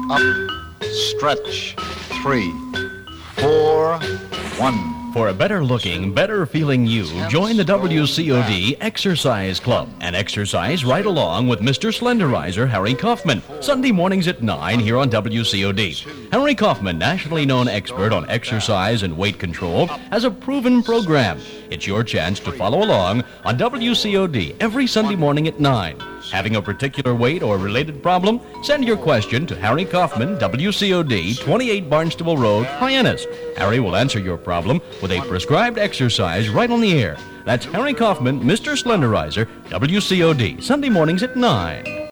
Up, stretch, 3, 4, 1. For a better-looking, better-feeling you, join the WCOD Exercise Club and exercise right along with Mr. Slenderizer Harry Kaufman, Sunday mornings at 9 here on WCOD. Harry Kaufman, nationally known expert on exercise and weight control, has a proven program. It's your chance to follow along on WCOD every Sunday morning at 9. Having a particular weight or related problem? Send your question to Harry Kaufman, WCOD, 28 Barnstable Road, Hyannis. Harry will answer your problem with a prescribed exercise right on the air. That's Harry Kaufman, Mr. Slenderizer, WCOD, Sunday mornings at 9.